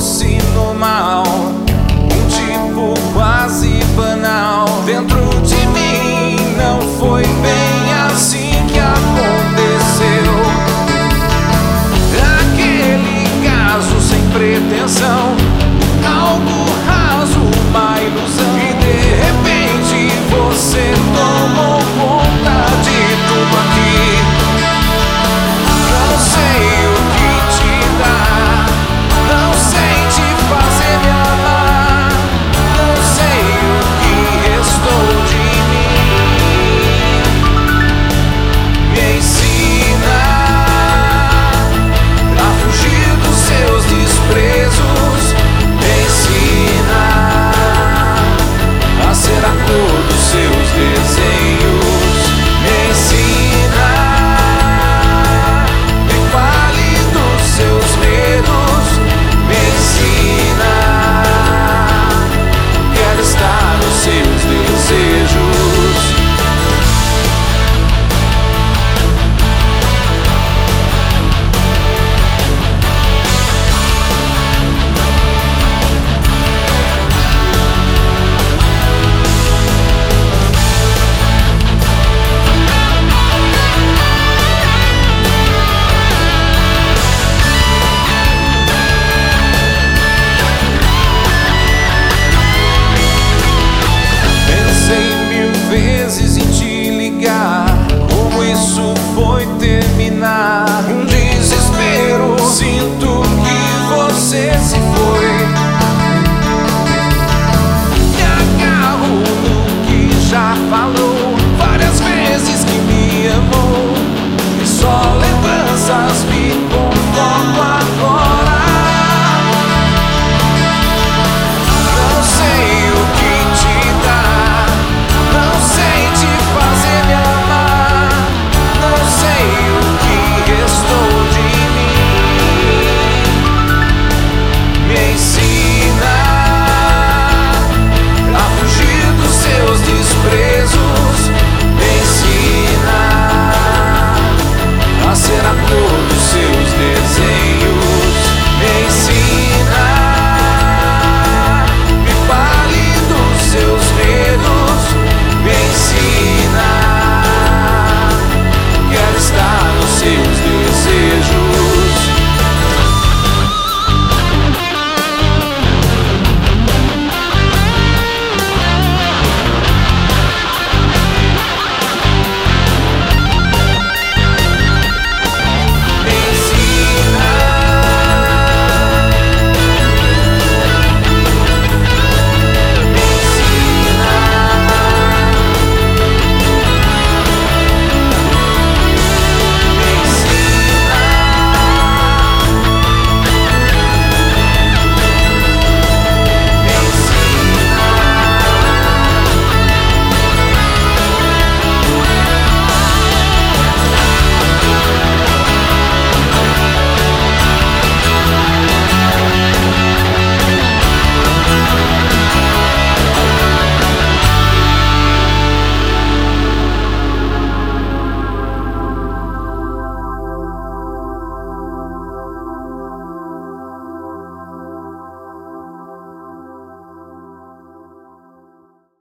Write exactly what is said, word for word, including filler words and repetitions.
fosse normal, um tipo quase banal. Dentro de mim não foi bem assim que aconteceu. Aquele caso sem pretensão, algo raso, uma ilusão. E de repente você tomou conta de tudo aqui. Não sei o que te dá, não sei te fazer me amar, não sei o que restou de mim. Me ensina a fugir dos seus desprezos, me ensina a ser a cor dos seus desenhos, me ensina, me fale dos seus medos, me ensina, quero estar nos seus desejos. Pensei mil vezes em te ligar, como isso foi terminar. Um desespero, sinto que você se foi.